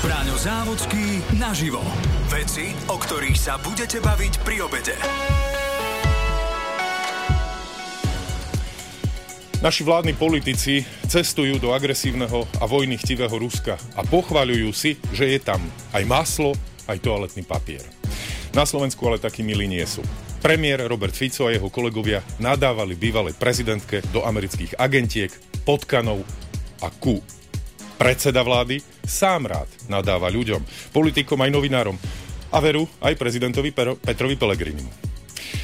Braňo Závodský naživo. Veci, o ktorých sa budete baviť pri obede. Naši vládni politici cestujú do agresívneho a vojny chtivého Ruska a pochvaľujú si, že je tam aj maslo, aj toaletný papier. Na Slovensku ale takí milí nie sú. Premiér Robert Fico a jeho kolegovia nadávali bývalej prezidentke do amerických agentiek, potkanov a kú. Predseda vlády sám rád nadáva ľuďom, politikom aj novinárom a veru aj prezidentovi Petrovi Pellegrinimu.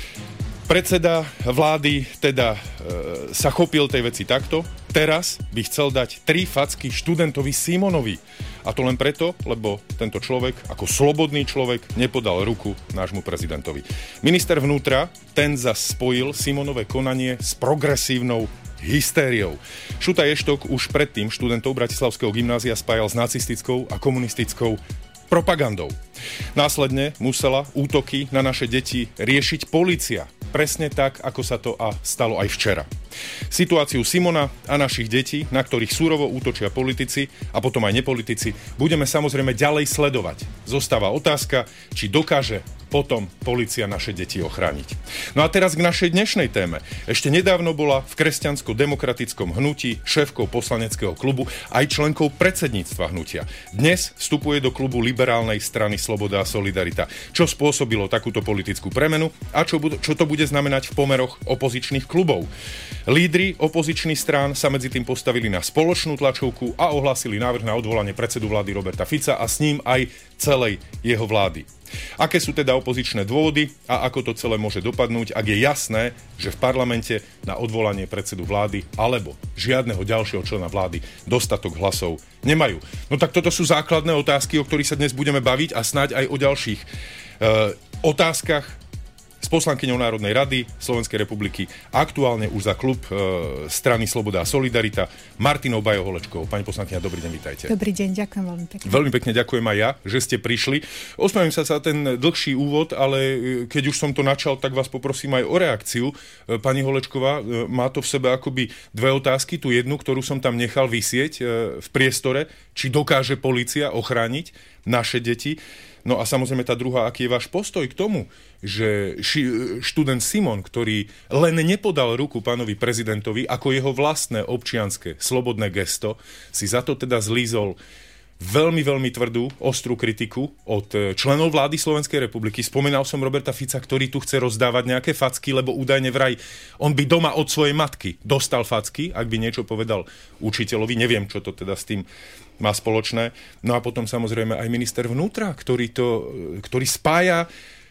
Predseda vlády teda sa chopil tej veci takto. Teraz by chcel dať 3 facky študentovi Simonovi. A to len preto, lebo tento človek, ako slobodný človek, nepodal ruku nášmu prezidentovi. Minister vnútra, ten zas spojil Simonové konanie s progresívnou hystériou. Šuta Ještok už predtým študentov Bratislavského gymnázia spájal s nacistickou a komunistickou propagandou. Následne musela útoky na naše deti riešiť polícia. Presne tak, ako sa to stalo aj včera. Situáciu Simona a našich detí, na ktorých súrovo útočia politici a potom aj nepolitici, budeme samozrejme ďalej sledovať. Zostáva otázka, či dokáže potom polícia naše deti ochrániť. No a teraz k našej dnešnej téme. Ešte nedávno bola v kresťansko-demokratickom hnutí šéfkou poslaneckého klubu aj členkou predsedníctva hnutia. Dnes vstupuje do klubu liberálnej strany Sloboda a Solidarita. Čo spôsobilo takúto politickú premenu a čo to bude znamenať v pomeroch opozičných klubov? Lídri opozičných strán sa medzi tým postavili na spoločnú tlačovku a ohlásili návrh na odvolanie predsedu vlády Roberta Fica a s ním aj celej jeho vlády. Aké sú teda opozičné dôvody a ako to celé môže dopadnúť, ak je jasné, že v parlamente na odvolanie predsedu vlády alebo žiadneho ďalšieho člena vlády dostatok hlasov nemajú? No tak toto sú základné otázky, o ktorých sa dnes budeme baviť a snáď aj o ďalších otázkach s poslankyňou Národnej rady Slovenskej republiky, aktuálne už za klub strany Sloboda a Solidarita, Martinou Bajo-Holečkovou. Pani poslankyňa, dobrý deň, vítajte. Dobrý deň, ďakujem veľmi pekne. Veľmi pekne ďakujem aj ja, že ste prišli. Ospravedlňujem sa za ten dlhší úvod, ale keď už som to načal, tak vás poprosím aj o reakciu. Pani Holečková, má to v sebe akoby 2 otázky. Tu jednu, ktorú som tam nechal visieť v priestore, či dokáže polícia ochrániť naše deti. No a samozrejme tá druhá, aký je váš postoj k tomu, že študent Simon, ktorý len nepodal ruku pánovi prezidentovi ako jeho vlastné občianske slobodné gesto, si za to teda zlízol veľmi, veľmi tvrdú, ostrú kritiku od členov vlády Slovenskej republiky. Spomínal som Roberta Fica, ktorý tu chce rozdávať nejaké facky, lebo údajne vraj on by doma od svojej matky dostal facky, ak by niečo povedal učiteľovi. Neviem, čo to teda s tým má spoločné. No a potom samozrejme aj minister vnútra, ktorý spája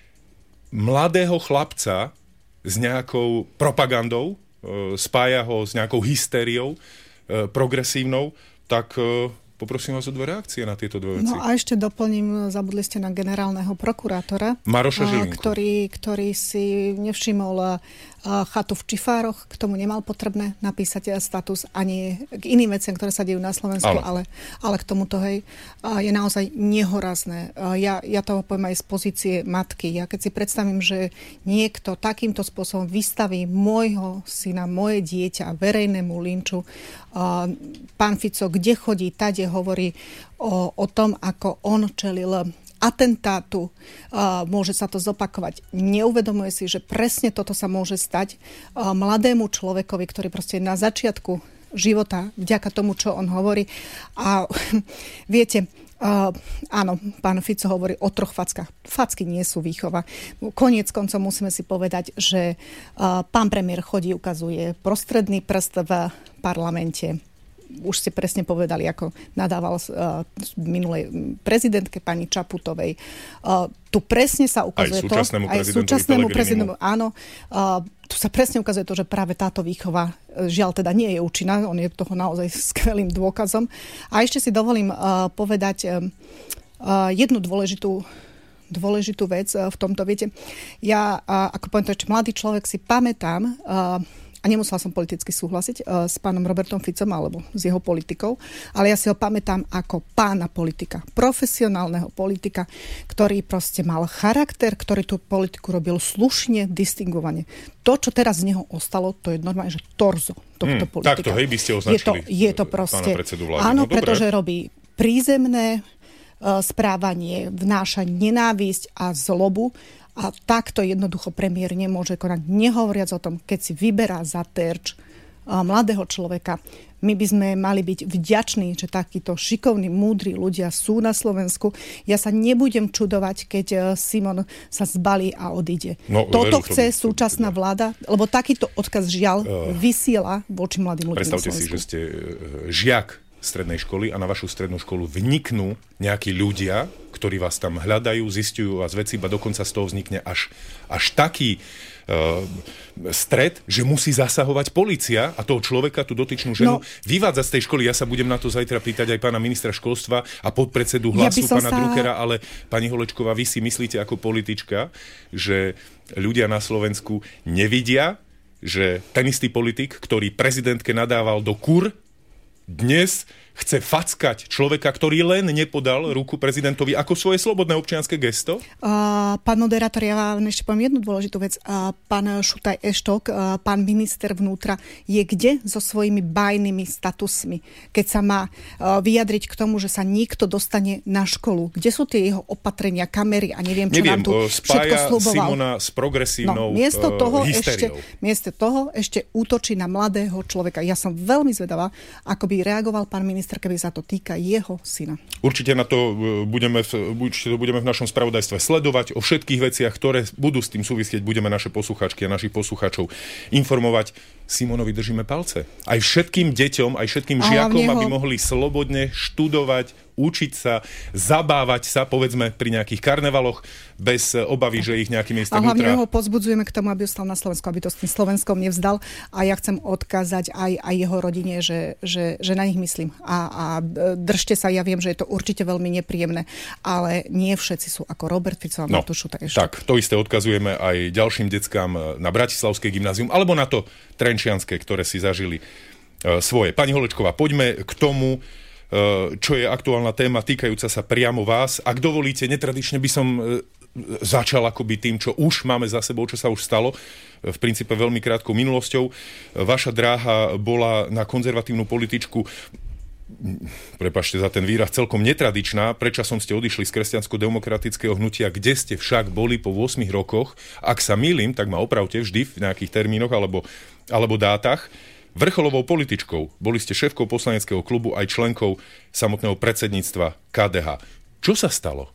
mladého chlapca s nejakou propagandou, spája ho s nejakou hystériou progresívnou, tak poprosím vás o 2 reakcie na tieto 2 veci. No a ešte doplním, zabudli ste na generálneho prokurátora, Maroša Žilinku, ktorý si nevšimol chatu v Čifároch, k tomu nemal potrebné napísať status ani k iným veciam, ktoré sa dejú na Slovensku, ale k tomuto, hej, je naozaj nehorazné. Ja toho poviem aj z pozície matky. Ja keď si predstavím, že niekto takýmto spôsobom vystaví môjho syna, moje dieťa verejnému linču, pán Fico, kde chodí, tade hovorí o tom, ako on čelil atentátu, môže sa to zopakovať. Neuvedomuje si, že presne toto sa môže stať mladému človekovi, ktorý proste je na začiatku života, vďaka tomu, čo on hovorí. A viete, áno, pán Fico hovorí o 3 fackách. Facky nie sú výchova. Koniec koncov musíme si povedať, že pán premiér chodí, ukazuje prostredný prst v parlamente. Už ste presne povedali, ako nadával minulej prezidentke pani Čaputovej. Tu presne sa ukazuje to, aj súčasnému prezidentovi, áno, tu sa presne ukazuje to, že práve táto výchova žiaľ teda nie je účinná, on je toho naozaj skvelým dôkazom. A ešte si dovolím povedať jednu dôležitú vec v tomto. Viete, ja, ako poviem to ešte mladý človek, si pamätám, a nemusela som politicky súhlasiť s pánom Robertom Ficom alebo s jeho politikou, ale ja si ho pamätám ako pána politika, profesionálneho politika, ktorý proste mal charakter, ktorý tú politiku robil slušne, distingovane. To, čo teraz z neho ostalo, to je normálne, že torzo tohto politika. Takto, hej, by ste označili je to proste, pána predsedu vlády. Áno, no, pretože robí prízemné, správanie vnáša nenávisť a zlobu. A takto jednoducho premiér nemôže konať. Nehovoriac o tom, keď si vyberá za terč mladého človeka. My by sme mali byť vďační, že takíto šikovní, múdri ľudia sú na Slovensku. Ja sa nebudem čudovať, keď Simon sa zbalí a odíde. No, toto chce súčasná vláda, lebo takýto odkaz žiaľ vysiela voči mladým ľuďom. Predstavte si, že ste žiak strednej školy a na vašu strednú školu vniknú nejakí ľudia, ktorí vás tam hľadajú, zistujú vás veci, iba dokonca z toho vznikne až taký stret, že musí zasahovať polícia a toho človeka, tú dotyčnú ženu, vyvádza z tej školy. Ja sa budem na to zajtra pýtať aj pána ministra školstva a podpredsedu Hlasu, pána Druckera, ale pani Holečková, vy si myslíte ako politička, že ľudia na Slovensku nevidia, že ten istý politik, ktorý prezidentke nadával do kur, dnes chce fackať človeka, ktorý len nepodal ruku prezidentovi ako svoje slobodné občianske gesto? Pán moderátor, ja vám ešte poviem jednu dôležitú vec. Pán Šutaj Eštok, pán minister vnútra, je kde so svojimi bajnými statusmi? Keď sa má vyjadriť k tomu, že sa niekto dostane na školu. Kde sú tie jeho opatrenia, kamery a neviem, čo nám tu všetko sľuboval. Simona s progresívnou hysteriou. Miesto toho ešte útočí na mladého človeka. Ja som veľmi zvedavá, ako by reagoval pán minister, keby sa to týka jeho syna. Určite budeme v našom spravodajstve sledovať. O všetkých veciach, ktoré budú s tým súvisieť, budeme naše poslucháčky a našich poslucháčov informovať. Simonovi držíme palce. Aj všetkým deťom, aj všetkým žiakom, aby mohli slobodne študovať, učiť sa, zabávať sa, povedzme, pri nejakých karnevaloch, bez obavy, že ich nejakým miestom vnútra... A hlavne ho pozbudzujeme k tomu, aby ostal na Slovensku, aby to s tým Slovenskom nevzdal. A ja chcem odkázať aj jeho rodine, že na nich myslím. A držte sa, ja viem, že je to určite veľmi nepríjemné, ale nie všetci sú ako Robert Fico a Matúš Šutaj Eštok. Tak, to isté odkazujeme aj ďalším deckám na Bratislavské gymnázium, alebo na to Trenčianske, ktoré si zažili svoje. Pani Holečková, poďme k tomu, čo je aktuálna téma týkajúca sa priamo vás. Ak dovolíte, netradične by som začal akoby tým, čo už máme za sebou, čo sa už stalo, v princípe veľmi krátkou minulosťou. Vaša dráha bola na konzervatívnu političku, prepáčte za ten výraz, celkom netradičná. Predčasom ste odišli z kresťansko-demokratického hnutia, kde ste však boli po 8 rokoch. Ak sa mýlim, tak ma opravte vždy v nejakých termínoch alebo dátach. Vrcholovou političkou, boli ste šéfkou poslaneckého klubu aj členkou samotného predsedníctva KDH. Čo sa stalo?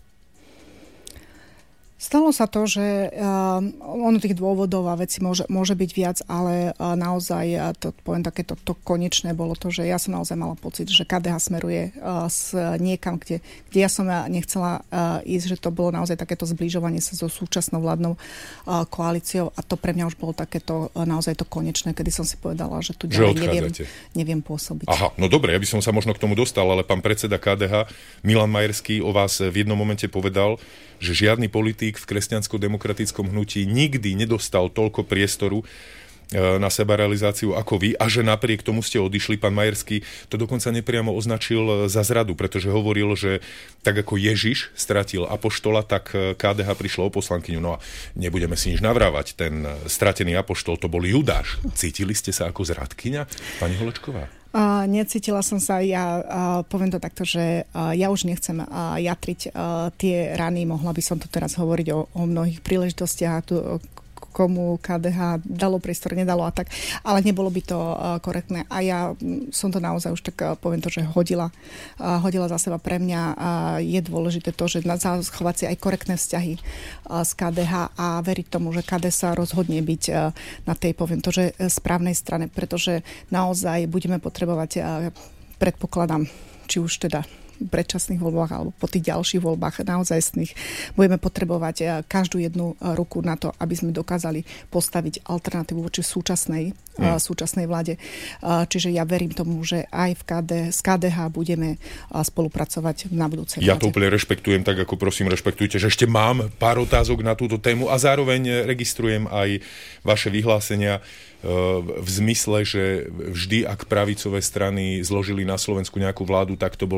Stalo sa to, že ono tých dôvodov a vecí môže byť viac, ale naozaj, to poviem takéto to konečné bolo to, že ja som naozaj mala pocit, že KDH smeruje niekam, kde ja som nechcela ísť, že to bolo naozaj takéto zbližovanie sa so súčasnou vládnou koalíciou a to pre mňa už bolo takéto naozaj to konečné, kedy som si povedala, že tu ďalej neviem pôsobiť. Aha, no dobre, ja by som sa možno k tomu dostal, ale pán predseda KDH Milan Majerský o vás v jednom momente povedal, že žiadny politik v kresťansko-demokratickom hnutí nikdy nedostal toľko priestoru na sebarealizáciu ako vy a že napriek tomu ste odišli. Pán Majerský to dokonca nepriamo označil za zradu, pretože hovoril, že tak ako Ježiš stratil apoštola, tak KDH prišlo o poslankyňu. No a nebudeme si nič navrávať. Ten stratený apoštol to bol Judáš. Cítili ste sa ako zradkyňa, pani Holečková? Necítila som sa, poviem to takto, že ja už nechcem jatriť tie rany, mohla by som tu teraz hovoriť o mnohých príležitostiach, komu KDH dalo priestor, nedalo a tak, ale nebolo by to korektné. A ja som to naozaj už tak, poviem to, že hodila za seba. Pre mňa je dôležité to, že zachovať si aj korektné vzťahy s KDH a veriť tomu, že KDH sa rozhodne byť na tej, poviem to, že správnej strane, pretože naozaj budeme potrebovať, predpokladám, či už teda predčasných voľbách alebo po tých ďalších voľbách naozajstných budeme potrebovať každú jednu ruku na to, aby sme dokázali postaviť alternatívu voči súčasnej vláde. Čiže ja verím tomu, že aj s KDH budeme spolupracovať na budúcej vláde. Ja to úplne rešpektujem, tak ako prosím rešpektujte, že ešte mám pár otázok na túto tému a zároveň registrujem aj vaše vyhlásenia v zmysle, že vždy, ak pravicové strany zložili na Slovensku nejakú vládu, tak to bol práve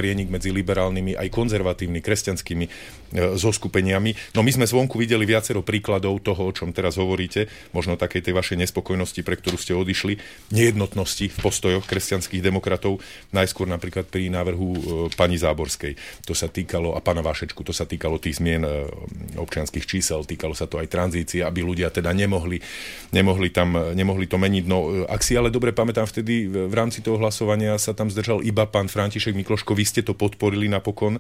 prienik medzi liberálnymi aj konzervatívnymi kresťanskými zoskupeniami. No my sme zvonku videli viacero príkladov toho, o čom teraz hovoríte, možno takej tej vašej nespokojnosti, pre ktorú ste odišli, nejednotnosti v postojoch kresťanských demokratov, najskôr napríklad pri návrhu pani Záborskej. To sa týkalo, a pána Vašečku, to sa týkalo tých zmien občianskych čísel, týkalo sa to aj tranzície, aby ľudia teda nemohli to meniť. No, ak si ale dobre pamätám, vtedy v rámci toho hlasovania sa tam zdržal iba pán František Mikloško, vy ste to podporili napokon,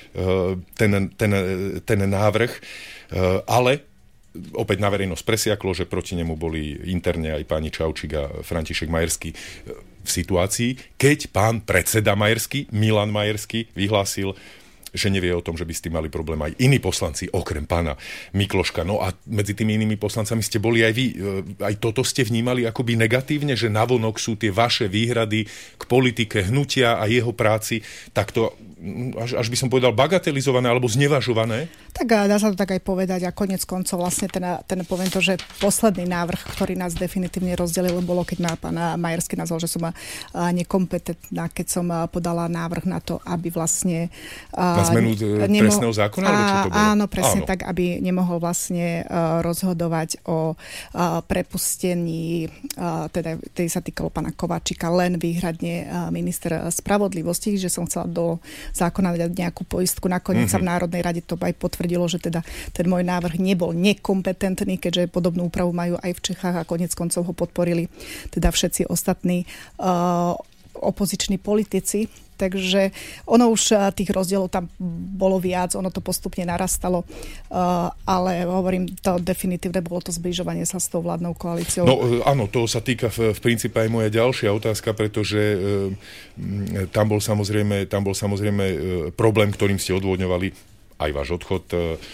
ten návrh, ale opäť na verejnosť presiaklo, že proti nemu boli interne aj páni Čaučík a František Majerský v situácii, keď pán predseda Majerský, Milan Majerský, vyhlásil, že nevie o tom, že by s tým mali problém aj iní poslanci, okrem pána Mikloška. No a medzi tými inými poslancami ste boli aj vy. Aj toto ste vnímali akoby negatívne, že navonok sú tie vaše výhrady k politike hnutia a jeho práci takto, až by som povedal, bagatelizované alebo znevažované? Tak dá sa to tak aj povedať a konec koncov vlastne ten poviem to, že posledný návrh, ktorý nás definitívne rozdelil, bolo, keď ma pán Majerský nazval, že som nekompetentná, keď som podala návrh na to, aby vlastne na zmenu trestného zákona? Áno, presne tak, aby nemohol vlastne rozhodovať o prepustení, teda sa týkalo pána Kováčika, len výhradne minister spravodlivosti, že som chcela do zákona dať nejakú poistku. Nakoniec sa v Národnej rade to aj potvrdilo, že teda ten môj návrh nebol nekompetentný, keďže podobnú úpravu majú aj v Čechách a konec koncov ho podporili teda všetci ostatní opoziční politici. Takže ono už tých rozdielov tam bolo viac, ono to postupne narastalo, ale hovorím, to definitívne bolo to zbližovanie sa s tou vládnou koalíciou. No áno, to sa týka v princípe aj moja ďalšia otázka, pretože tam bol samozrejme problém, ktorým ste odôvodňovali aj váš odchod,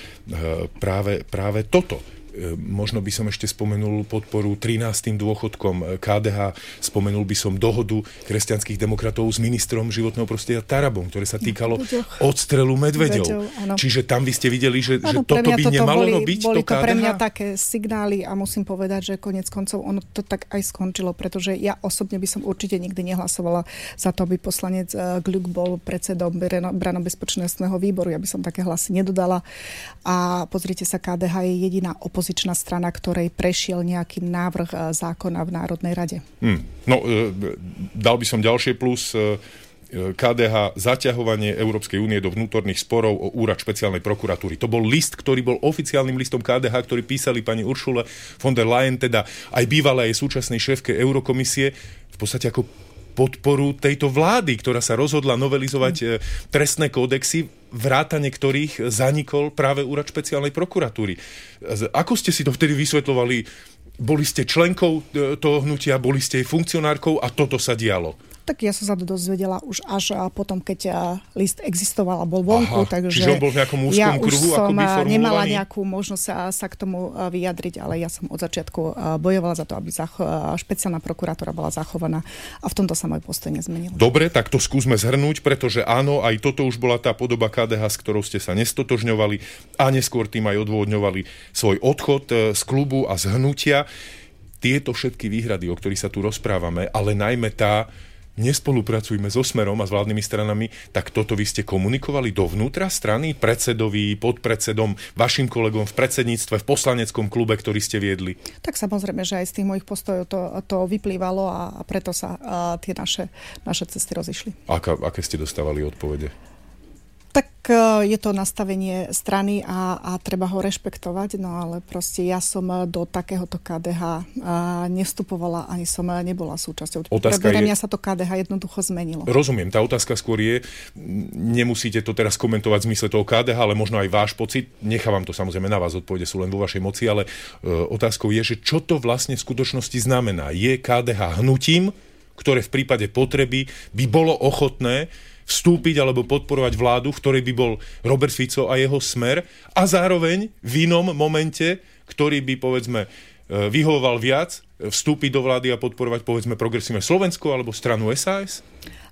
práve toto. Možno by som ešte spomenul podporu 13. dôchodkom KDH, spomenul by som dohodu kresťanských demokratov s ministrom životného prostredia Tarabom, ktoré sa týkalo odstrelu medveďov. Čiže tam by ste videli, že toto by nemalo robiť boli to KDH? Pre mňa také signály a musím povedať, že konec koncov ono to tak aj skončilo, pretože ja osobne by som určite nikdy nehlasovala za to, aby poslanec Gľuk bol predsedom branno-bezpečnostného výboru. Ja by som také hlasy nedodala. A pozrite sa, KDH je jediná opozičná strana, ktorej prešiel nejaký návrh zákona v Národnej rade. No, dal by som ďalšie plus. KDH zaťahovanie Európskej únie do vnútorných sporov o úrad špeciálnej prokuratúry. To bol list, ktorý bol oficiálnym listom KDH, ktorý písali pani Ursule von der Leyen, teda aj bývalej aj súčasnej šéfke Eurokomisie, v podstate ako podporu tejto vlády, ktorá sa rozhodla novelizovať trestné kódexy, vrátane ktorých zanikol práve úrad špeciálnej prokuratúry. Ako ste si to vtedy vysvetľovali? Boli ste členkou toho hnutia, boli ste funkcionárkou a toto sa dialo? Tak ja som sa to dozvedela už až potom, keď list existoval a bol vonku. Čiže on bol v nejakom úzkom kruhu akoby formulovaný? Ja už som nemala nejakú možnosť sa k tomu vyjadriť, ale ja som od začiatku bojovala za to, aby špeciálna prokuratúra bola zachovaná a v tomto sa môj postoj nezmenil. Dobre, tak to skúsme zhrnúť, pretože áno, aj toto už bola tá podoba KDH, s ktorou ste sa nestotožňovali a neskôr tým aj odôvodňovali svoj odchod z klubu a z hnutia. Tieto všetky výhrady, o ktorých sa tu rozprávame, ale najmä tá nespolupracujme so Smerom a s vládnymi stranami, tak toto vy ste komunikovali dovnútra strany, predsedovi, podpredsedom, vašim kolegom v predsedníctve, v poslaneckom klube, ktorý ste viedli? Tak samozrejme, že aj z tých mojich postojov to vyplývalo a preto sa tie naše cesty rozišli. Aké ste dostávali odpovede? Tak je to nastavenie strany a treba ho rešpektovať, no ale proste ja som do takéhoto KDH nevstupovala, ani som nebola súčasťou. Pre mňa sa to KDH jednoducho zmenilo. Rozumiem, tá otázka skôr je, nemusíte to teraz komentovať v zmysle toho KDH, ale možno aj váš pocit, nechávam to samozrejme na vás, odpovede sú len vo vašej moci, ale otázkou je, že čo to vlastne v skutočnosti znamená. Je KDH hnutím, ktoré v prípade potreby by bolo ochotné vstúpiť alebo podporovať vládu, v ktorej by bol Robert Fico a jeho Smer a zároveň v inom momente, ktorý by, povedzme, vyhovoval viac, vstúpiť do vlády a podporovať, povedzme, Progresívne Slovensko alebo stranu SAS?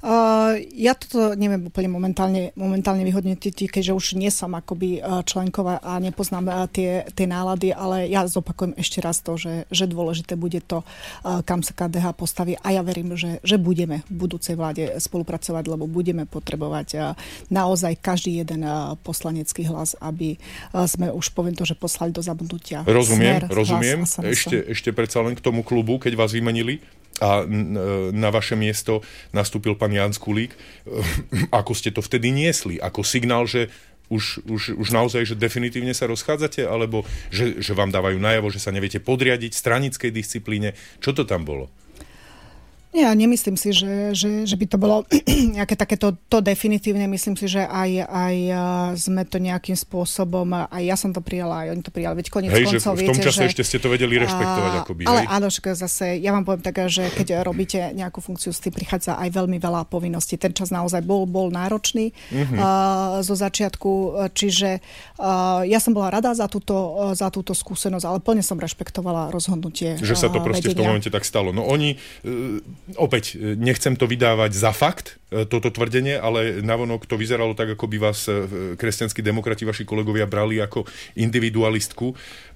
Ja toto neviem úplne momentálne vyhodnotiť, keďže už nie som akoby členková a nepoznám tie nálady, ale ja zopakujem ešte raz to, že dôležité bude to, kam sa KDH postaví a ja verím, že budeme v budúcej vláde spolupracovať, lebo budeme potrebovať naozaj každý jeden poslanecký hlas, aby sme už poviem to, že poslali do zabudnutia. Rozumiem. Ešte predsa len k tomu klubu, keď vás vymenili a na vaše miesto nastúpil pán Ján Skulík. Ako ste to vtedy niesli? Ako signál, že už naozaj, že definitívne sa rozchádzate? Alebo že vám dávajú najavo, že sa neviete podriadiť stranickej disciplíne? Čo to tam bolo? Ja nemyslím si, že by to bolo nejaké takéto definitívne. Myslím si, že aj sme to nejakým spôsobom, aj ja som to prijala, aj oni to prijali. Veď koniec koncov, v tom čase ešte ste to vedeli rešpektovať akoby. Ale áno, zase, ja vám poviem tak, že keď robíte nejakú funkciu, s tým prichádza aj veľmi veľa povinností. Ten čas naozaj bol náročný zo začiatku, čiže ja som bola rada za túto skúsenosť, ale plne som rešpektovala rozhodnutie že sa to proste v tom momente tak stalo. No oni opäť, nechcem to vydávať za fakt, toto tvrdenie, ale navonok to vyzeralo tak, ako by vás kresťanskí demokrati, vaši kolegovia, brali ako individualistku.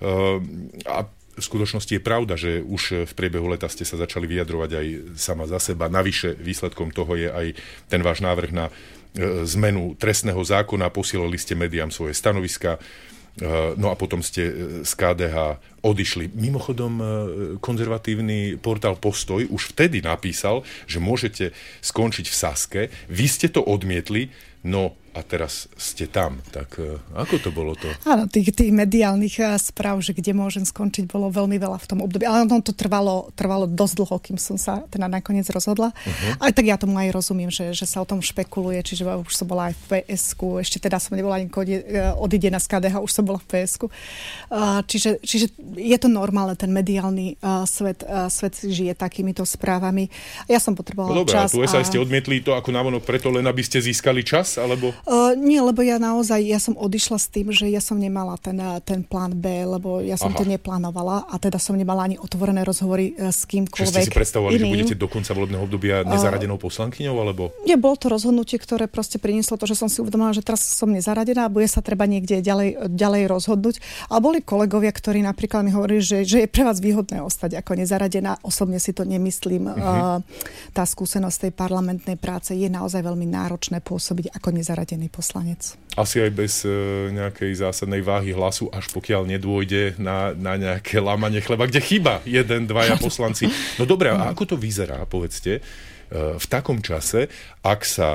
A v skutočnosti je pravda, že už v priebehu leta ste sa začali vyjadrovať aj sama za seba. Navyše výsledkom toho je aj ten váš návrh na zmenu trestného zákona. Posielali ste médiám svoje stanoviska. No a potom ste z KDH odišli. Mimochodom, konzervatívny portál Postoj už vtedy napísal, že môžete skončiť v Saske. Vy ste to odmietli, no a teraz ste tam. Tak ako to bolo to? Áno, tých mediálnych správ, že kde môžem skončiť, bolo veľmi veľa v tom období. Ale ono to trvalo dosť dlho, kým som sa teda nakoniec rozhodla. Ale tak ja tomu aj rozumiem, že sa o tom špekuluje, čiže už som bola aj v PSku, ešte teda som nebola ani odídená z KDH, už som bola v PSku. Čiže je to normálne, ten mediálny svet si žije takýmito správami. Ja som potrebovala čas. No dobré, a tu ste odmietli to ako návonok preto, len aby ste získali čas, alebo... Nie, lebo ja som odišla s tým, že ja som nemala ten plán B, lebo ja som to neplánovala a teda som nemala ani otvorené rozhovory s kýmkoľvek iným. Čiže ste si predstavovali, že budete do konca volebného obdobia nezaradenou poslankyňou, alebo... Nie, bolo to rozhodnutie, ktoré proste prinieslo to, že som si uvedomila, že teraz som nezaradená a bude sa treba niekde ďalej rozhodnúť. A boli kolegovia, ktorí napríklad mi hovorili, že je pre vás výhodné ostať ako nezaradená. Osobne si to nemyslím. Tá skúsenosť tej parlamentnej práce je naozaj veľmi náročné pôsobiť ako nezaradený poslanec. Asi aj bez nejakej zásadnej váhy hlasu, až pokiaľ nedôjde na nejaké lámanie chleba, kde chýba 1-2 poslanci. No dobré, a ako to vyzerá, povedzte, v takom čase, ak sa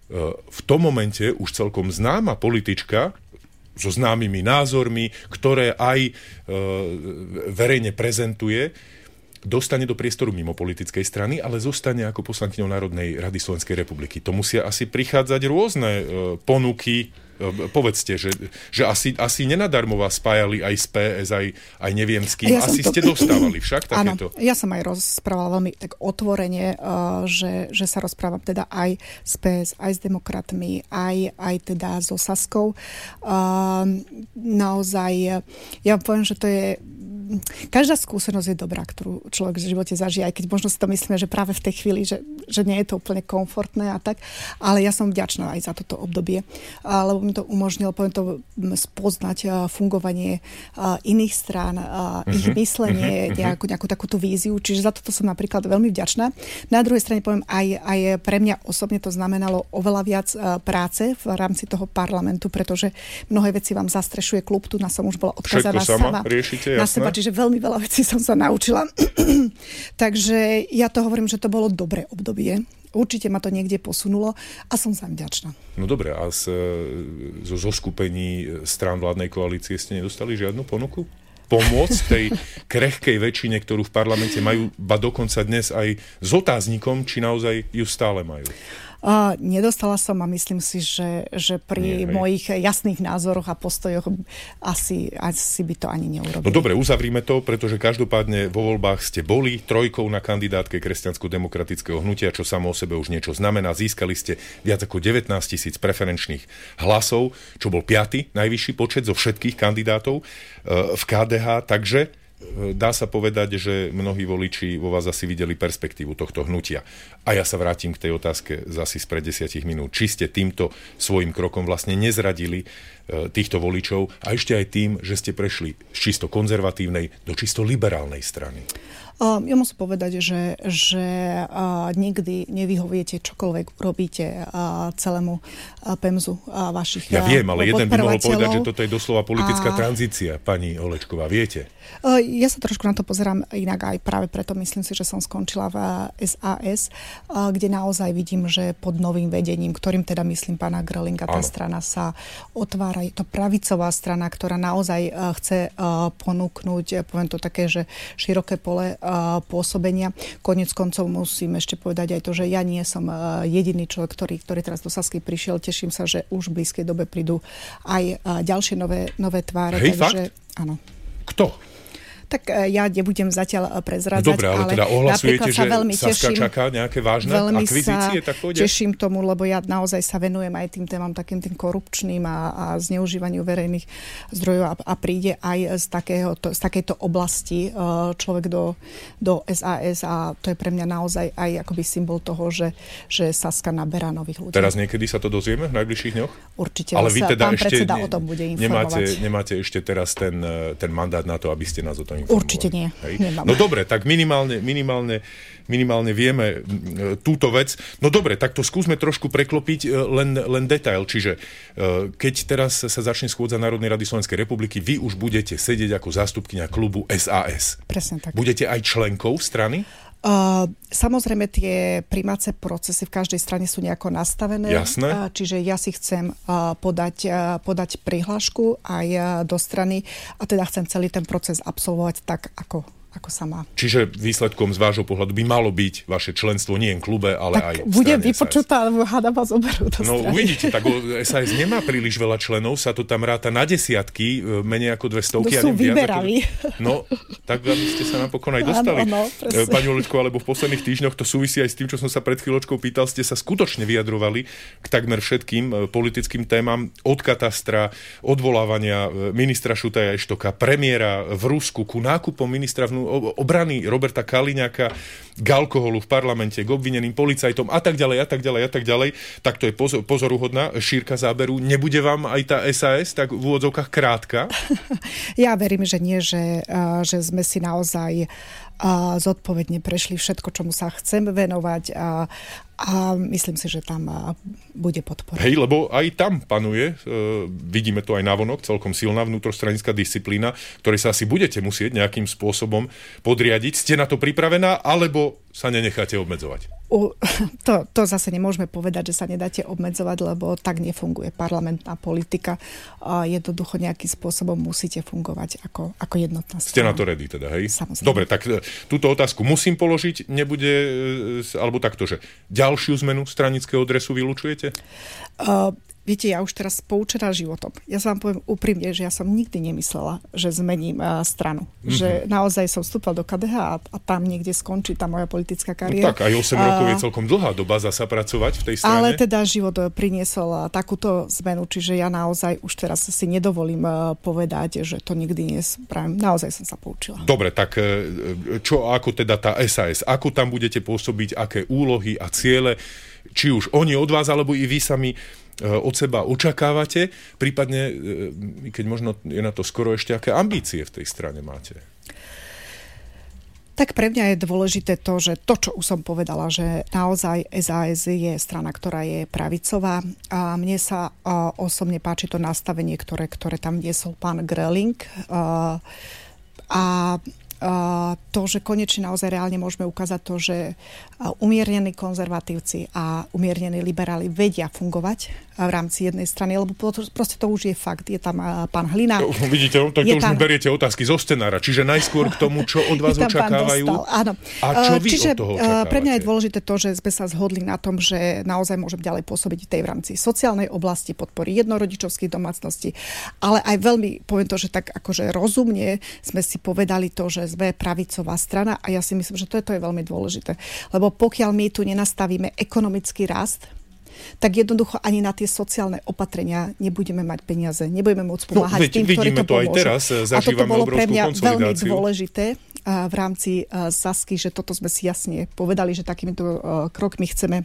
v tom momente už celkom známa politička so známymi názormi, ktoré aj verejne prezentuje, dostane do priestoru mimo politickej strany, ale zostane ako poslankyňou Národnej rady Slovenskej republiky. To musia asi prichádzať rôzne ponuky. Povedzte, že asi nenadarmo vás spájali aj z PS, aj neviem s kým. Asi ste dostávali však takéto. Áno, ja som aj rozprávala veľmi tak otvorene, že sa rozprávam teda aj s PS, aj s demokratmi, aj teda so Saskou. Naozaj, ja poviem, že to je každá skúsenosť je dobrá, ktorú človek v živote zažije, aj keď možno si to myslíme, že práve v tej chvíli, že nie je to úplne komfortné a tak, ale ja som vďačná aj za toto obdobie, lebo mi to umožnilo, poviem to, spoznať fungovanie iných strán, ich myslenie, nejakú takúto víziu, čiže za toto som napríklad veľmi vďačná. Na druhej strane poviem, aj pre mňa osobne to znamenalo oveľa viac práce v rámci toho parlamentu, pretože mnohé veci vám zastrešuje klub, tu som už bola odkazaná sama riešite, na seba, čiže veľmi veľa vecí som sa naučila. Takže ja to hovorím, že to bolo dobré obdobie. Určite ma to niekde posunulo a som sa vďačná. No dobre, a zo zoskupení strán vládnej koalície ste nedostali žiadnu ponuku? Pomôcť tej krehkej väčšine, ktorú v parlamente majú, ba dokonca dnes aj s otáznikom, či naozaj ju stále majú? Nedostala som a myslím si, že pri mojich jasných názoroch a postojoch asi by to ani neurobili. No dobre, uzavrime to, pretože každopádne vo voľbách ste boli trojkou na kandidátke Kresťansko-demokratického hnutia, čo samo o sebe už niečo znamená. Získali ste viac ako 19 000 preferenčných hlasov, čo bol 5. najvyšší počet zo všetkých kandidátov v KDH, takže dá sa povedať, že mnohí voliči vo vás asi videli perspektívu tohto hnutia. A ja sa vrátim k tej otázke zasi spred 10 minút. Či ste týmto svojim krokom vlastne nezradili týchto voličov a ešte aj tým, že ste prešli z čisto konzervatívnej do čisto liberálnej strany? Ja musím povedať, že nikdy nevyhoviete, čokoľvek urobíte celému PEMZu vašich Ja viem, ale jeden by mohol povedať, že toto je doslova politická tranzícia, pani Holečková, viete? Ja sa trošku na to pozerám inak aj práve preto myslím si, že som skončila v SAS, kde naozaj vidím, že pod novým vedením, ktorým teda myslím pána Gröhlinga, tá strana sa otvára. Je to pravicová strana, ktorá naozaj chce ponúknuť, poviem to také, že široké pole pôsobenia. Konec koncov musím ešte povedať aj to, že ja nie som jediný človek, ktorý teraz do Sasky prišiel. Teším sa, že už v blízkej dobe prídu aj ďalšie nové tváre. Hej, takže, fakt? Áno. Kto? Tak ja nebudem zatiaľ prezrádzať, dobre, ale teda ohlasujete, že Saska čaká nejaké vážne akvizície? Tak veľmi sa teším tomu, lebo ja naozaj sa venujem aj tým témam takým tým korupčným a zneužívaniu verejných zdrojov a príde aj z takejto oblasti človek do SAS a to je pre mňa naozaj aj akoby symbol toho, že Saska naberá nových ľudí. Teraz niekedy sa to dozvieme v najbližších dňoch? Určite, ale vy teda pán predseda o tom bude informovať. Nemáte ešte teraz ten mandát na to, aby ste nás o tom informovali? Určite nie. No dobre, tak minimálne vieme túto vec. No dobre, tak to skúsme trošku preklopiť len detail. Čiže keď teraz sa začne schôdza Národnej rady Slovenskej republiky, vy už budete sedieť ako zástupkyňa klubu SAS. Presne tak. Budete aj členkou strany? Samozrejme tie prijímacie procesy v každej strane sú nejako nastavené. Jasné. Čiže ja si chcem podať prihlášku aj do strany a teda chcem celý ten proces absolvovať tak, ako sa má. Čiže výsledkom z vášho pohľadu by malo byť vaše členstvo nie len klube, ale tak aj v strane budem vypočutá, alebo hádam vás oberú do strany. No uvidíte, tak SAS nemá príliš veľa členov, sa to tam ráta na desiatky, menej ako 200. No sú vyberaví. No, tak aby ste sa napokon aj dostali. Áno, pani Holečková, lebo v posledných týždňoch to súvisí aj s tým, čo som sa pred chvíľočkou pýtal, ste sa skutočne vyjadrovali k takmer všetkým politickým témam, od katastra, odvolávania ministra Šutaja Eštoka, premiéra v Rusku, ku nákupom ministra obrany Roberta Kaliňáka, k alkoholu v parlamente, k obvineným policajtom a tak ďalej. Tak to je pozoruhodná šírka záberu. Nebude vám aj tá SAS tak v úvodzovkách krátka? Ja verím, že nie, že sme si naozaj zodpovedne prešli všetko, čomu sa chcem venovať a myslím si, že tam bude podpora. Hej, lebo aj tam panuje, vidíme to aj navonok, celkom silná vnútrostranická disciplína, ktorej sa asi budete musieť nejakým spôsobom podriadiť. Ste na to pripravená, alebo sa nenecháte obmedzovať? To zase nemôžeme povedať, že sa nedáte obmedzovať, lebo tak nefunguje parlamentná politika. Jednoducho nejakým spôsobom musíte fungovať ako jednotná strana. Ste na to ready teda, hej? Samozrejme. Dobre, tak túto otázku musím položiť, nebude, alebo takto, že ďalšiu zmenu stranického dresu vylučujete? Viete, ja už teraz poučená životom. Ja sa vám poviem úprimne, že ja som nikdy nemyslela, že zmením stranu. Mm-hmm. Že naozaj som vstúpil do KDH a tam niekde skončí tá moja politická kariéra. No tak, aj 8 rokov je celkom dlhá doba zasa pracovať v tej strane. Ale teda život priniesol takúto zmenu, čiže ja naozaj už teraz si nedovolím povedať, že to nikdy nespravím. Naozaj som sa poučila. Dobre, tak ako teda tá SAS? Ako tam budete pôsobiť, aké úlohy a ciele? Či už oni od vás, alebo i vy sami od seba očakávate, prípadne, keď možno je na to skoro ešte, aké ambície v tej strane máte? Tak pre mňa je dôležité to, že to, čo už som povedala, že naozaj SAS je strana, ktorá je pravicová a mne sa osobne páči to nastavenie, ktoré tam niesol pán Gröhling a to, že konečne naozaj reálne môžeme ukázať to, že umiernení konzervatívci a umiernení liberáli vedia fungovať v rámci jednej strany, lebo proste to už je fakt. Je tam pán Hlina. Vidíte, to už mi beriete otázky zo scenára, čiže najskôr k tomu, čo od vás očakávajú. Áno. A čo vy od toho očakávate? Pre mňa je dôležité to, že sme sa zhodli na tom, že naozaj môžem ďalej pôsobiť v rámci sociálnej oblasti, podpory jednorodičovských domácností, ale aj veľmi, poviem to, že tak akože rozumne sme si povedali to, že sme pravicová strana a ja si myslím, že to je veľmi dôležité. Lebo pokiaľ my tu nenastavíme ekonomický rast, tak jednoducho ani na tie sociálne opatrenia nebudeme mať peniaze. Nebudeme môcť pomáhať tým, ktorí to pomôžu. Aj teraz, a toto bolo pre mňa veľmi konsolidáciu. dôležité v rámci Sasky, že toto sme si jasne povedali, že takýmito krokmi chceme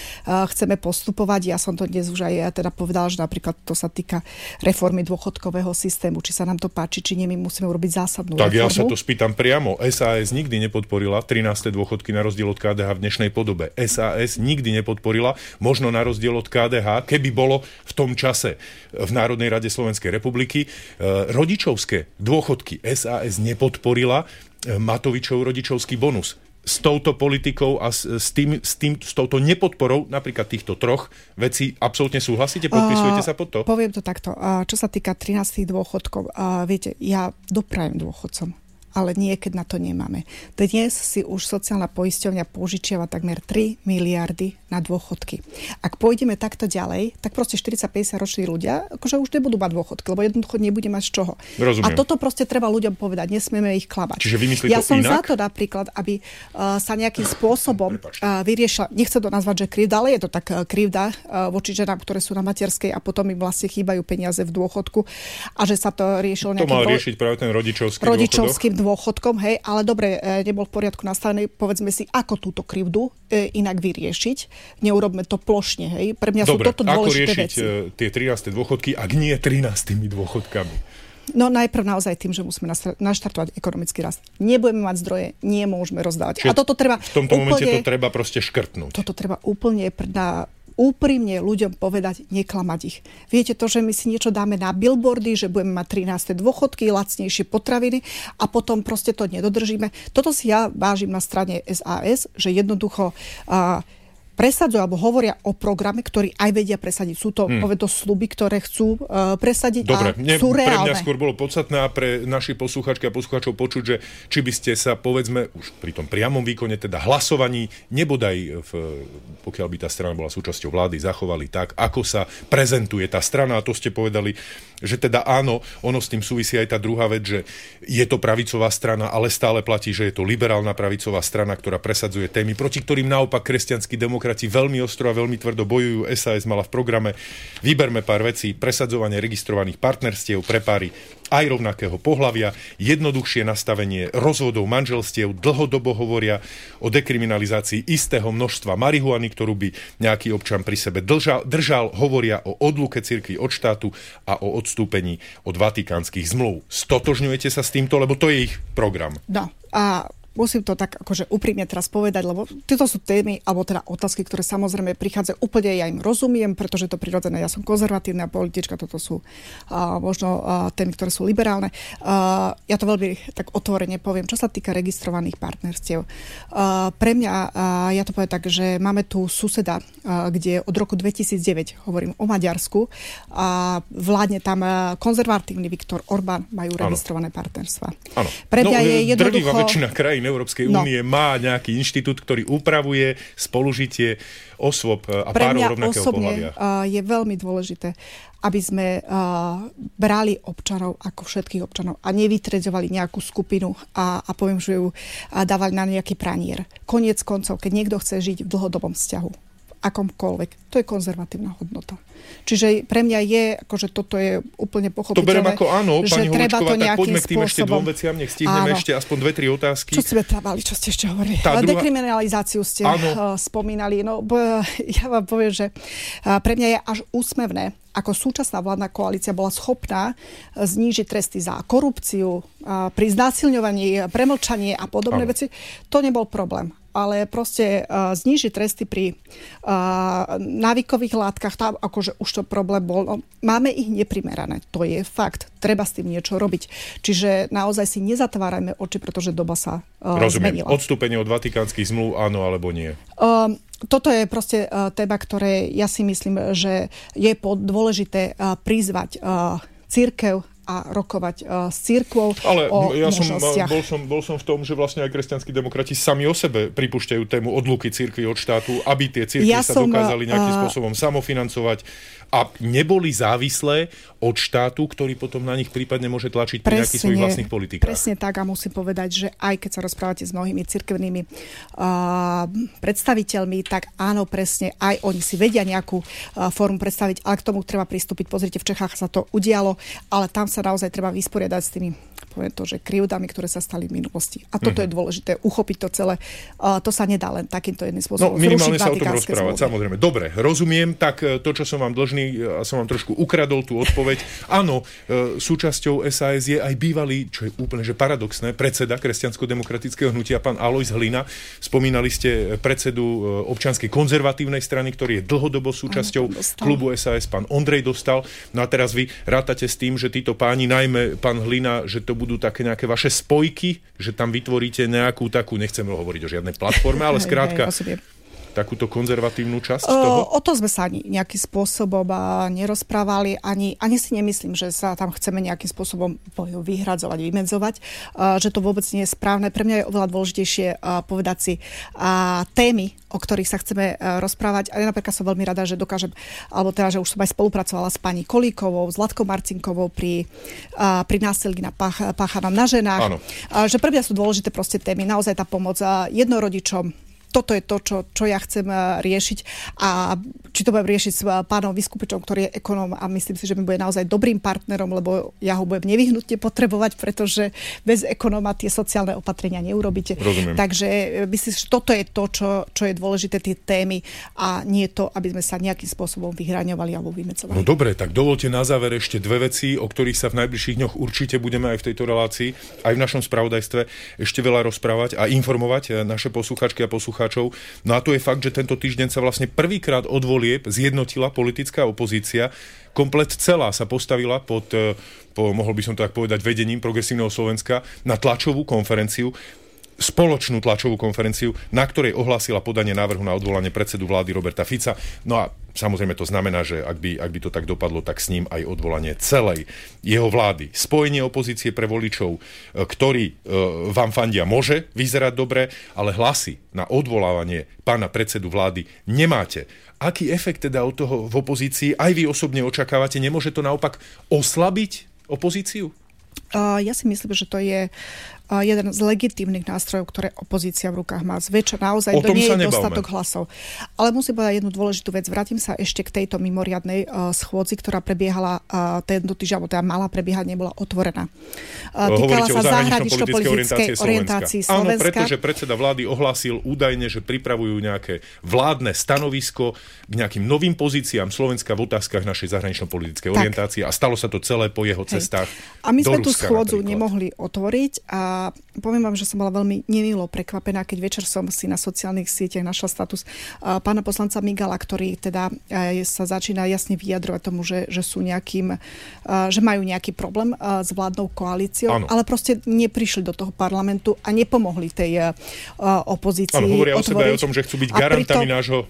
postupovať. Ja som to dnes už aj teda povedala, že napríklad to sa týka reformy dôchodkového systému. Či sa nám to páči, či nie, my musíme urobiť zásadnú tak reformu. Ja sa to spýtam priamo. SAS nikdy nepodporila 13. dôchodky na rozdiel od KDH v dnešnej podobe. SAS nikdy nepodporila, možno na rozdiel od KDH, keby bolo v tom čase v Národnej rade Slovenskej republiky. Rodičovské dôchodky SAS nepodporila, Matovičov rodičovský bonus. S touto politikou a s touto nepodporou napríklad týchto troch vecí absolútne súhlasíte? Podpisujete sa pod to? Poviem to takto. Čo sa týka 13 dôchodkov, viete, ja doprajem dôchodcom, ale nie, keď na to nemáme. Dnes si už sociálna poisťovňa požičiava takmer 3 miliardy na dôchodky. Ak pôjdeme takto ďalej, tak proste 40-50 roční ľudia akože už nebudú mať dôchodky, lebo jednoducho nebude mať z čoho. Rozumiem. A toto proste treba ľuďom povedať, nesmieme ich klamať. Čiže vymyslí ja to som inak? za to napríklad, aby sa nejakým spôsobom vyriešila, nechcem to nazvať, že krivda, ale je to tak krivda voči ženám, ktoré sú na materskej a potom im vlastne chýbajú peniaze v dôchodku a že sa to riešilo nejakým... To mal riešiť práve ten rodičovský dôchodkom, hej, ale dobre, nebol v poriadku nastavený, povedzme si, ako túto krivdu inak vyriešiť. Neurobme to plošne, hej. Pre mňa dobre, sú toto dôležité veci. Dobre, ako riešiť tie 13. dôchodky, ak nie 13. dôchodkami? No najprv naozaj tým, že musíme naštartovať ekonomický rast. Nebudeme mať zdroje, nemôžeme rozdávať. Čiže a toto treba v tomto momente to treba proste škrtnúť. Toto treba úplne úprimne ľuďom povedať, neklamať ich. Viete to, že my si niečo dáme na billboardy, že budeme mať 13. dôchodky, lacnejšie potraviny a potom proste to nedodržíme. Toto si ja vážim na strane SAS, že jednoducho presadzujú alebo hovoria o programe, ktorý aj vedia presadiť. Sú to, povedo, sľuby, ktoré chcú presadiť. Dobre, a sú reálne. Pre mňa skôr bolo podstatné a pre našich poslucháčky a poslucháčov počuť, že či by ste sa, povedzme, už pri tom priamom výkone, teda hlasovaní, nebodaj, pokiaľ by tá strana bola súčasťou vlády, zachovali tak, ako sa prezentuje tá strana. A to ste povedali, že teda áno, ono s tým súvisí aj tá druhá vec, že je to pravicová strana, ale stále platí, že je to liberálna pravicová strana, ktorá presadzuje témy, proti ktorým naopak kresťanskí demokrati veľmi ostro a veľmi tvrdo bojujú. SAS mala v programe, vyberme pár vecí, presadzovanie registrovaných partnerstiev pre páry aj rovnakého pohlavia, jednoduchšie nastavenie rozvodov manželstiev, dlhodobo hovoria o dekriminalizácii istého množstva marihuany, ktorú by nejaký občan pri sebe držal, hovoria o odluke cirkvi od štátu a o odstúpení od vatikánskych zmluv. Stotožňujete sa s týmto, lebo to je ich program? No, a musím to tak akože úprimne teraz povedať, lebo tieto sú témy, alebo teda otázky, ktoré samozrejme prichádzajú úplne, ja im rozumiem, pretože to prirodzené, ja som konzervatívna politička, toto sú možno témy, ktoré sú liberálne. Ja to veľmi tak otvorene poviem, čo sa týka registrovaných partnerstiev. Pre mňa, ja to poviem tak, že máme tu suseda, kde od roku 2009, hovorím o Maďarsku, vládne tam konzervatívny Viktor Orbán, majú registrované partnerstva. Áno. Pre mňa je jednoducho... Drvivá väčšina krajín Európskej únie má nejaký inštitút, ktorý upravuje spolužitie osôb a párov rovnakého pohlavia. Pre mňa osobne je veľmi dôležité, aby sme brali občanov ako všetkých občanov a nevytredzovali nejakú skupinu a poviem, že ju dávali na nejaký pranier. Koniec koncov, keď niekto chce žiť v dlhodobom vzťahu, akomkoľvek. To je konzervatívna hodnota. Čiže pre mňa je, akože toto je úplne pochopiteľné. To beriem ako áno, pani Holúčková, tak poďme k tým ešte dvom veciam, nech stihneme ešte aspoň 2-3 otázky. Čo ste trvali, čo ste ešte hovorili? Dekriminalizáciu ste spomínali. No, ja vám poviem, že pre mňa je až úsmevné, ako súčasná vládna koalícia bola schopná znížiť tresty za korupciu, pri znásilňovaní, premlčanie a podobné veci. To nebol problém. Ale proste znížiť tresty pri návykových látkach, tam akože už to problém bol. No, máme ich neprimerané, to je fakt. Treba s tým niečo robiť. Čiže naozaj si nezatvárajme oči, pretože doba sa zmenila. Odstúpenie od vatikánskych zmluv, áno alebo nie? Toto je proste téma, ktoré ja si myslím, že je dôležité prizvať cirkev a rokovať s cirkvou o možnostiach. Bol som v tom, že vlastne aj kresťanskí demokrati sami o sebe pripúšťajú tému odluky cirkvi od štátu, aby tie cirkvi sa dokázali nejakým spôsobom samofinancovať a neboli závislé od štátu, ktorý potom na nich prípadne môže tlačiť pri nejakých svojich vlastných politikách. Presne tak, a musím povedať, že aj keď sa rozprávate s mnohými cirkevnými predstaviteľmi, tak áno, presne, aj oni si vedia nejakú formu predstaviť, ale k tomu treba pristúpiť. Pozrite, v Čechách sa to udialo, ale tam sa naozaj treba vysporiadať s tými, poviem to, že krivdami, ktoré sa stali v minulosti. A toto je dôležité, uchopiť to celé. To sa nedá len takýmto jedným spôsobom. No minimálne sa o tom rozprávať, samozrejme. Dobre, rozumiem, tak to, čo som vám dlžný, som vám trošku ukradol tú odpoveď. Áno, súčasťou SAS je aj bývalý, čo je úplne že paradoxné, predseda Kresťansko-demokratického hnutia, pán Alojz Hlina. Spomínali ste predsedu občianskej konzervatívnej strany, ktorý je dlhodobo súčasťou klubu SAS, pán Ondrej Dostal. No a teraz vy rátate s tým, že títo páni, najmä pán Hlina, že to budú také nejaké vaše spojky, že tam vytvoríte nejakú takú, nechcem hovoriť o žiadnej platforme, ale skrátka takúto konzervatívnu časť toho? O to sme sa ani nejakým spôsobom nerozprávali, ani si nemyslím, že sa tam chceme nejakým spôsobom vyhradzovať, vymedzovať, že to vôbec nie je správne. Pre mňa je oveľa dôležitejšie povedať si témy, o ktorých sa chceme rozprávať. A ja napríklad som veľmi rada, že dokážem, alebo teda, že už som aj spolupracovala s pani Kolíkovou, s Zlatkou Marcinkovou pri násilí páchanom na ženách. Že pre mňa sú dôležité proste témy. Naozaj tá pomoc jednorodičom. Toto je to, čo ja chcem riešiť, a či to budem riešiť s pánom Vyskupičom, ktorý je ekonóm, a myslím si, že mi bude naozaj dobrým partnerom, lebo ja ho budem nevyhnutne potrebovať, pretože bez ekonóma tie sociálne opatrenia neurobíte. Rozumiem. Takže myslím, že toto je to, čo je dôležité, tie témy, a nie to, aby sme sa nejakým spôsobom vyhraňovali alebo vymedzovali. No dobre, tak dovolte na záver ešte dve veci, o ktorých sa v najbližších dňoch určite budeme aj v tejto relácii, aj v našom spravodajstve ešte veľa rozprávať a informovať naše poslucháčky a poslucháčov. No a to je fakt, že tento týždeň sa vlastne prvýkrát od volieb zjednotila politická opozícia. Komplet celá sa postavila pod, mohol by som to tak povedať, vedením Progresívneho Slovenska na tlačovú konferenciu, spoločnú tlačovú konferenciu, na ktorej ohlásila podanie návrhu na odvolanie predsedu vlády Roberta Fica. No a samozrejme to znamená, že ak by to tak dopadlo, tak s ním aj odvolanie celej jeho vlády. Spojenie opozície pre voličov, ktorí vám fandia, môže vyzerať dobre, ale hlasy na odvolávanie pána predsedu vlády nemáte. Aký efekt teda od toho v opozícii aj vy osobne očakávate? Nemôže to naopak oslabiť opozíciu? Ja si myslím, že to je jeden z legitímnych nástrojov, ktoré opozícia v rukách má. Zväčša naozaj to nie je dostatok hlasov. Ale musím povedať jednu dôležitú vec. Vrátim sa ešte k tejto mimoriadnej schôdzi, ktorá prebiehala tento týždeň, alebo teda mala prebiehať, nebola otvorená. Týkala sa zahranično-politickej orientácii Slovenska. Áno, pretože predseda vlády ohlásil údajne, že pripravujú nejaké vládne stanovisko k nejakým novým pozíciám Slovenska v otázkach našej zahranično-politickej orientácie, a stalo sa to celé po jeho cestách do Ruska. A my sme tú schôdzu nemohli otvoriť, a poviem vám, že som bola veľmi nemilo prekvapená, keď večer som si na sociálnych sieťach našla status pána poslanca Migala, ktorý teda sa začína jasne vyjadrovať tomu, že sú že majú nejaký problém s vládnou koalíciou, ale proste neprišli do toho parlamentu a nepomohli tej opozícii. Áno, hovoria o sebe aj o tom, že chcú byť garantami nášho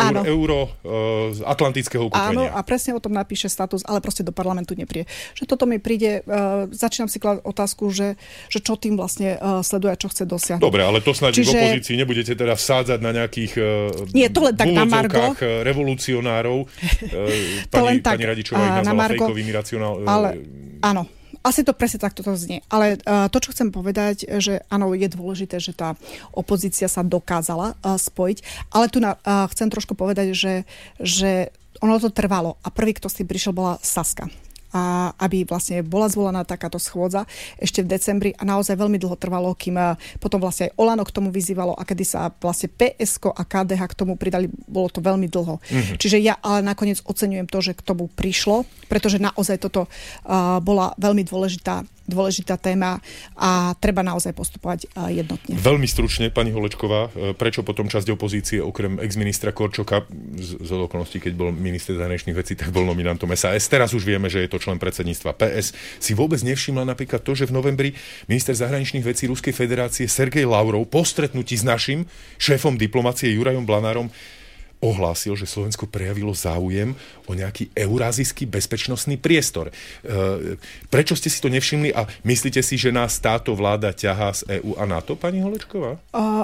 euroatlantického ukotvenia. Áno, a presne o tom napíše status, ale proste do parlamentu nepríde. Že toto mi príde, začínam si klásť otázku, že čo tým vlastne sleduje, čo chce dosiahnuť. Dobre, ale to snáď v opozícii nebudete teda vsádzať na nejakých úvodzovkách revolucionárov. Pani Radičová ich nazvala fejkovými racionálnymi. Áno. Asi to presne takto to znie. Ale to, čo chcem povedať, že áno, je dôležité, že tá opozícia sa dokázala spojiť, ale tu chcem trošku povedať, že ono to trvalo. A prvý, kto s tým prišiel, bola Saska. Aby vlastne bola zvolaná takáto schôdza ešte v decembri, a naozaj veľmi dlho trvalo, kým potom vlastne aj Olano k tomu vyzývalo, a kedy sa vlastne PSK a KDH k tomu pridali, bolo to veľmi dlho. Čiže ja ale nakoniec oceňujem to, že k tomu prišlo, pretože naozaj toto bola veľmi dôležitá téma a treba naozaj postupovať jednotne. Veľmi stručne, pani Holečková, prečo potom časť opozície, okrem ex-ministra Korčoka, z okolností, keď bol minister zahraničných vecí, tak bol nominantom SAS. Teraz už vieme, že je to člen predsedníctva PS. Si vôbec nevšimla napríklad to, že v novembri minister zahraničných vecí Ruskej federácie Sergej Lavrov po stretnutí s našim šéfom diplomacie Jurajom Blanárom ohlásil, že Slovensko prejavilo záujem o nejaký eurázijský bezpečnostný priestor. Prečo ste si to nevšimli a myslíte si, že nás táto vláda ťahá z EÚ a NATO, pani Holečková?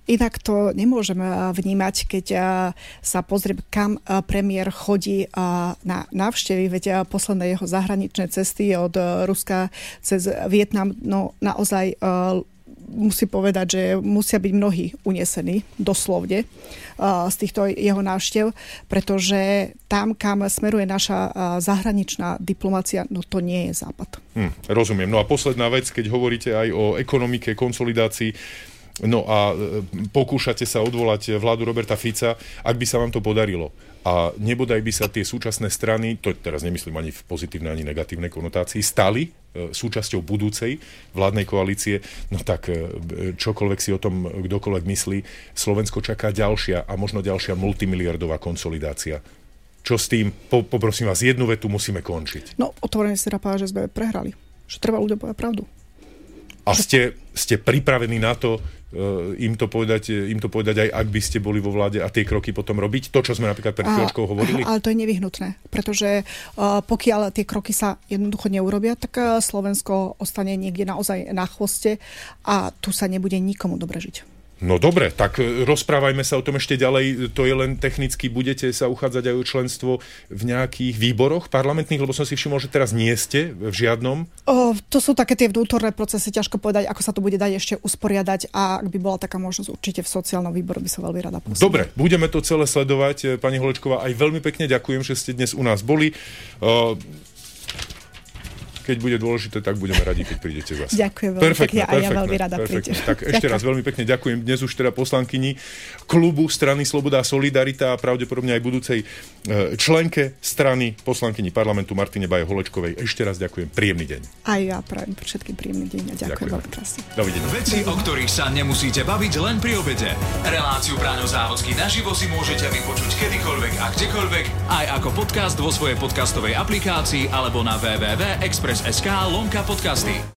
Inak to nemôžem vnímať, keď sa pozriem, kam premiér chodí na návštevy, veď posledné jeho zahraničné cesty od Ruska cez Vietnam, no naozaj musí povedať, že musia byť mnohí unesení, doslovne, z týchto jeho návštev, pretože tam, kam smeruje naša zahraničná diplomácia, no to nie je Západ. Rozumiem. No a posledná vec, keď hovoríte aj o ekonomike, konsolidácii, no a pokúšate sa odvolať vládu Roberta Fica, ak by sa vám to podarilo. A nebodaj by sa tie súčasné strany, to teraz nemyslím ani v pozitívnej, ani negatívnej konotácii, stali súčasťou budúcej vládnej koalície, no tak čokoľvek si o tom kdokoľvek myslí, Slovensko čaká ďalšia a možno ďalšia multimiliardová konsolidácia. Čo s tým? Poprosím vás, jednu vetu musíme končiť. No, otvorene si povedať, že sme prehrali. Že treba ľuďom povedať pravdu. A ste pripravení na to, im to povedať aj ak by ste boli vo vláde a tie kroky potom robiť? To, čo sme napríklad pred chvíľočkou hovorili? Ale to je nevyhnutné, pretože pokiaľ tie kroky sa jednoducho neurobia, tak Slovensko ostane niekde naozaj na chvoste a tu sa nebude nikomu dobre žiť. No dobre, tak rozprávajme sa o tom ešte ďalej. To je len technicky, budete sa uchádzať aj o členstvo v nejakých výboroch parlamentných, lebo som si všimol, že teraz nie ste v žiadnom. To sú také tie vnútorné procesy, ťažko povedať, ako sa to bude dať ešte usporiadať a ak by bola taká možnosť, určite v sociálnom výbore by sa veľmi rada pôsobila. Dobre, budeme to celé sledovať. Pani Holečková, aj veľmi pekne ďakujem, že ste dnes u nás boli. Keď bude dôležité, tak budeme radi, keď prídete zase. Ďakujem veľmi pekne a ja veľmi rada prídem. Tak ešte raz veľmi pekne ďakujem dnes už teda poslankyni klubu strany Sloboda a Solidarita a pravdepodobne aj budúcej členke strany poslankyni parlamentu Martine Baje Holečkovej. Ešte raz ďakujem. Príjemný deň. A ja prajem všetkým príjemný deň a ďakujem veľmi krásne. Dovidenia. Veci, o ktorých sa nemusíte baviť len pri obede. Reláciu Braňo Závodský naživo si môžete vypočuť kedykoľvek a kdekoľvek, aj ako podcast vo svojej podcastovej aplikácii alebo na www.express.sk/podcasty.